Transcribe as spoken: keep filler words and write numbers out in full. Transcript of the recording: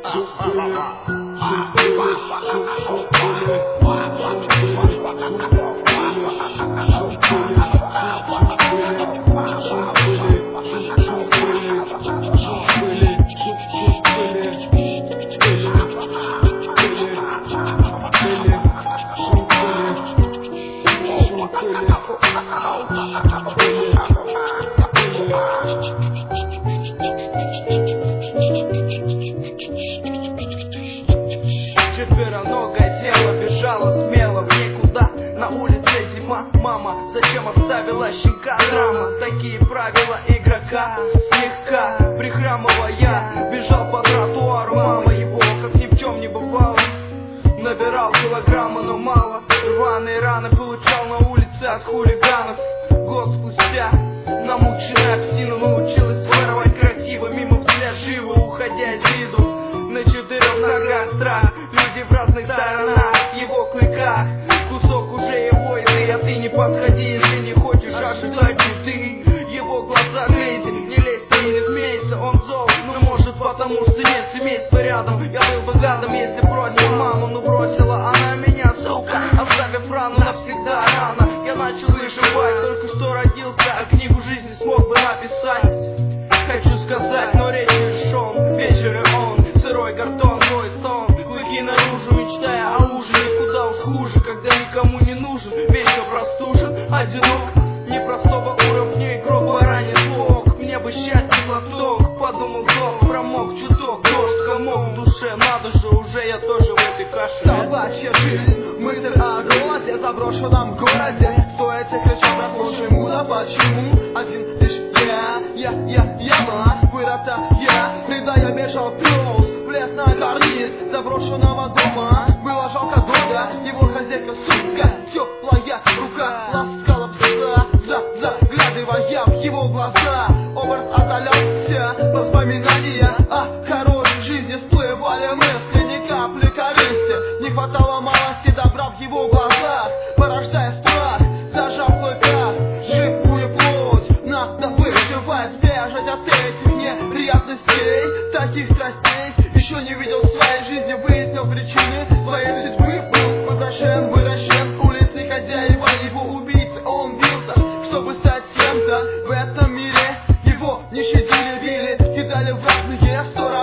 Четвероногое тело бежало смело в никуда. На улице зима, мама, зачем оставила щенка? Драма, такие правила игрока. Слегка прихрамывая, бежал по тротуару. Мама его, как ни в чем не бывало, набирал килограмма, но мало. Рваные раны получал на улице от хулиганов. Год спустя намученная псина научилась воровать красиво, мимо взгляд живо, уходя из виду. На четырех ногах страх, люди в разных сторонах, его клыках. Кусок уже его еды, а ты не подходи, если не хочешь ожидать беды. Его глаза грязи, не лезь ты и не смейся, он зол, ну может потому что нет семейства рядом. Я был бы гадом, если бросил маму, но бросила она меня, сука, оставив рану навсегда рано. Я начал выживать, только что родился, а книгу жизни смог бы написать. Хочу сказать, но речь лишен, вечер и он, сырой картон, мой стон, клыки наружу, мечтая о ужине, куда уж хуже, когда никому не нужен, вечно простужен, одинок, непростого уровня игрок, бараний слог, мне бы счастье глоток, подумал вдох, промок чуток, дождь, комок в душе, надо же, уже я тоже в этой каше. Собачья жизнь, мысль о голоде, заброшенном городе, стоит и кричать, прослушай мудо, почему один лишь я, я, я, яма, вырата я, когда я бежал пёс, влез на карниз заброшенного дома, было жалко дога, его хозяйка сука, теплая рука, ласкала пса, за, заглядывая в его глаза, образ отдалялся, воспоминания о хорошей жизни всплывали мысли, ни капли корысти, не хватало малости добра в его глазах, порождая страх, зажав в клыках живую плоть, надо выживать, сбежать от этих неприятностей, таких страстей, еще не видел в своей жизни, выяснил причины своей судьбы, был выброшен, выращен, улицы хозяева, его убийцы, он бился, чтобы стать кем-то в этом мире, его не щадили, били, кидали в разные стороны.